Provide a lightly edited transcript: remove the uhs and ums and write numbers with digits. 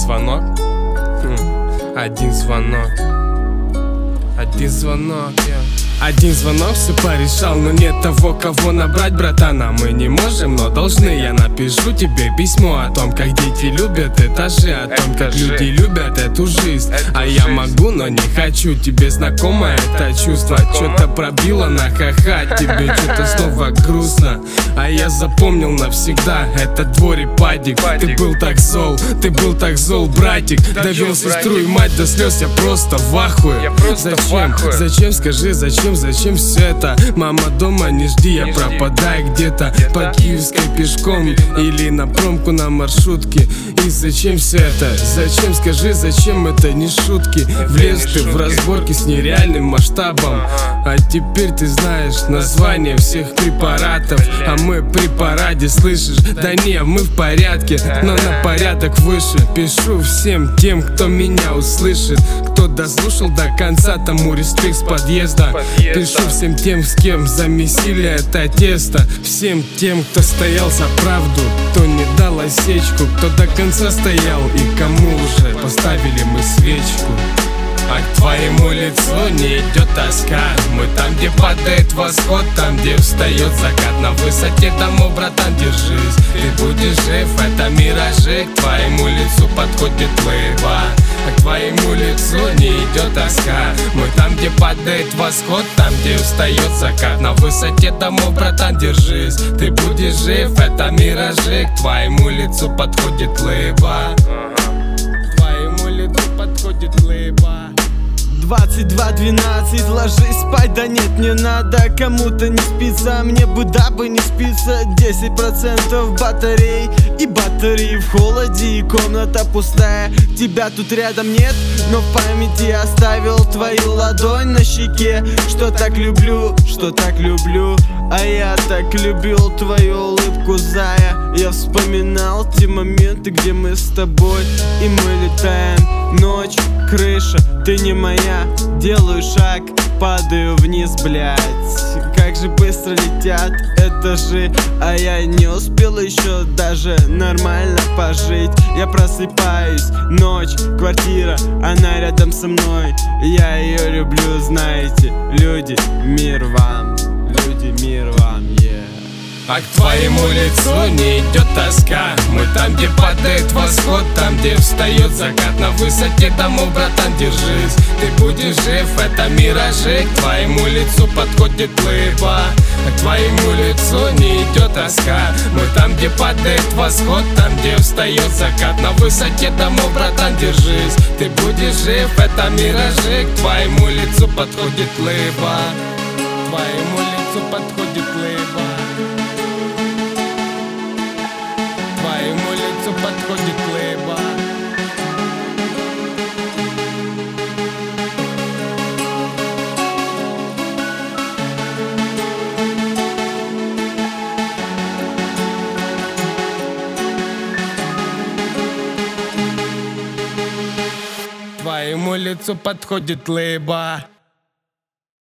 звонок, один звонок, один звонок, Один звонок все порешал, но нет того, кого набрать, братана. Мы не можем, но должны. Я напишу тебе письмо о том, как дети любят этажи, о том, как люди любят эту жизнь. А я могу, но не хочу. Тебе знакомо это чувство? Что-то пробило на ха-ха, тебе что-то снова грустно. А я запомнил навсегда этот дворик, падик. Ты был так зол, братик. Довел сестру и мать до слез, я просто в ахуе. Зачем, скажи, зачем все это? Мама дома, не жди, я пропадаю где-то по Киевской пешком или на промку на маршрутке. И зачем все это? Зачем, скажи, зачем это не шутки? Влез ты в разборки с нереальным масштабом. А теперь ты знаешь название всех препаратов. А мы при параде, слышишь? Да не, мы в порядке, но на порядок выше. Пишу всем тем, кто меня услышит. Кто дослушал до конца, тому респект с подъезда. Пишу всем тем, с кем замесили это тесто. Всем тем, кто стоял за правду, кто не дал осечку, кто до конца стоял и кому уже поставили мы свечку. А к твоему лицу не идет тоска. Мы там, где падает восход, там, где встает закат. На высоте домов, братан, держись. Ты будешь жив, это миражи. К твоему лицу подходит лыба. А к твоему лицу не идет тоска. Мы там, где падает восход, там, где встает закат. На высоте домов, братан, держись. Ты будешь жив, это миражи. К твоему лицу подходит лыба. К твоему лицу подходит лыба. 22:12, ложись спать, да нет, не надо. Кому-то не спится, мне бы дабы не спится. 10% батарей и батареи в холоде, и комната пустая. Тебя тут рядом нет, но в памяти оставил твою ладонь на щеке. Что так люблю, а я так любил твою улыбку, зая. Я вспоминал те моменты, где мы с тобой, и мы летаем. Ночь, крыша, ты не моя. Делаю шаг, падаю вниз, блять. Как же быстро летят этажи, а я не успел еще даже нормально пожить. Я просыпаюсь, ночь, квартира, она рядом со мной. Я ее люблю, знаете, люди, мир вам. Люди, мир вам, А к твоему лицу не идет тоска. Мы там, где падает восход, там, где встает закат. На высоте домов, братан, держись. Ты будешь жив, это миражи. К твоему лицу подходит лыба. А к твоему лицу не идет тоска. Мы там, где падает восход, там, где встает закат. На высоте домов, братан, держись. Ты будешь жив, это миражи. К твоему лицу подходит лыба. К твоему лицу подходит лыба. Твоему лицу подходит лыба. Твоему лицу подходит лыба.